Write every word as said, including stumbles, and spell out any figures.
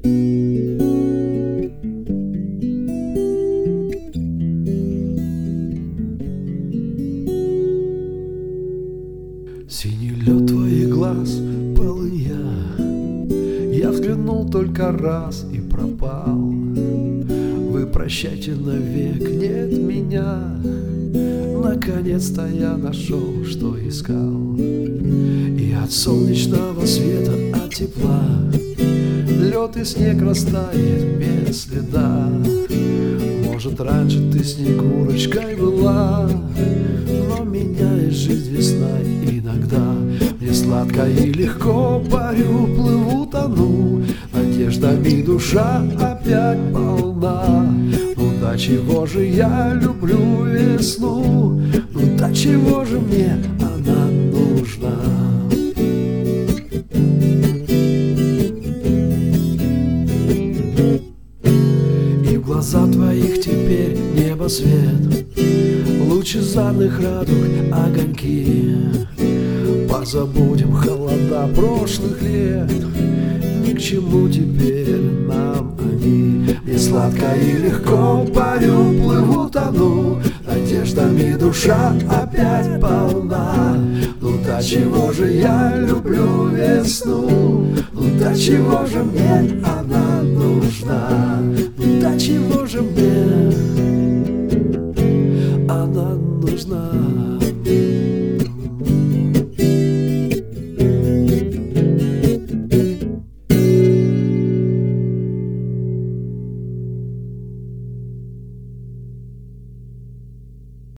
Синий лед твоих глаз, полынья, я взглянул только раз и пропал. Вы прощайте навек, нет меня. Наконец-то я нашел, что искал. И от солнечного света, от тепла лед и снег растает без следа. Может, раньше ты снегурочкой была, но меняет жизнь весна иногда. Мне сладко и легко, парю, плыву, тону, надеждами душа опять полна. Ну до чего же я люблю весну, ну до чего же мне она нужна? И в глаза твоих теперь небо свет, лучезарных радуг огоньки. Позабудем холода прошлых лет, ни к чему теперь нам они. Мне сладко и легко, парю, плыву, тону, надеждами душа опять полна. Ну до чего же я люблю весну, ну до чего же мне она нужна, ну до чего же мне она нужна.